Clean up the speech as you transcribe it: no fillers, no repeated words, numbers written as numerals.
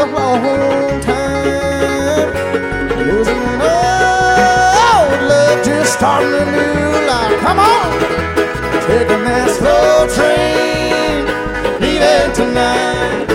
a long time. Losing an old love, just starting a new life. Come on, taking that slow train, leaving tonight.